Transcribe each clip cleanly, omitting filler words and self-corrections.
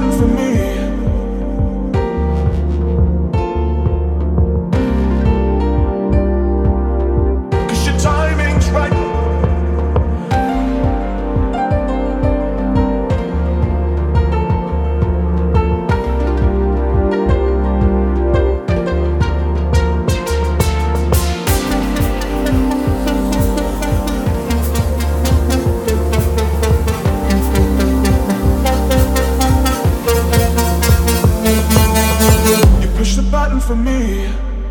button for me. Push the button for me.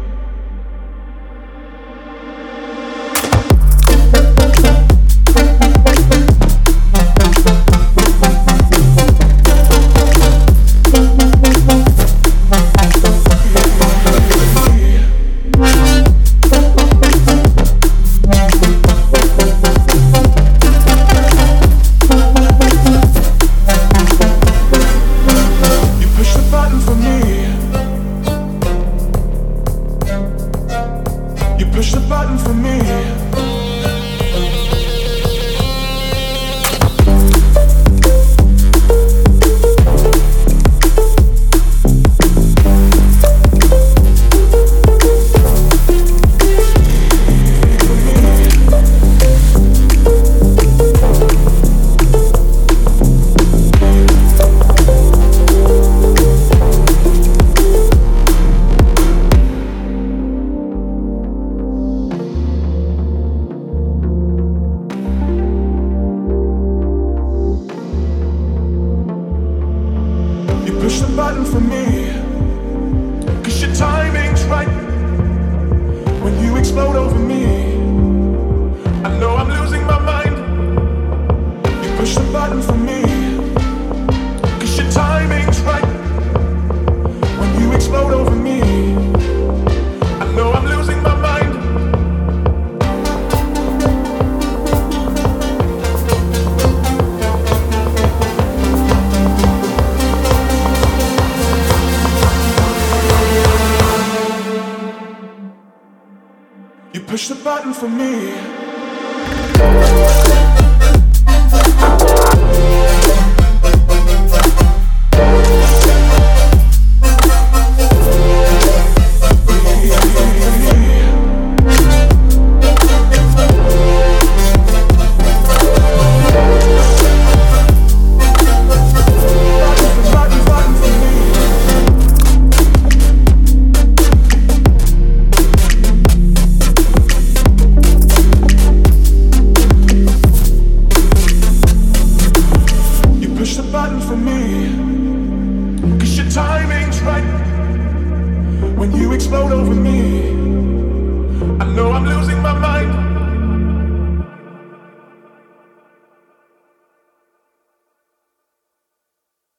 You push the button for me. You push the button for me. You push the button for me, 'cause your timing's right. When you explode over me, I know I'm losing my mind. You push the button for me, 'cause your timing's right. When you explode over me, I know I'm losing my mind. You push the button for me. Push the button for me, 'cause your timing's right. When you explode over me,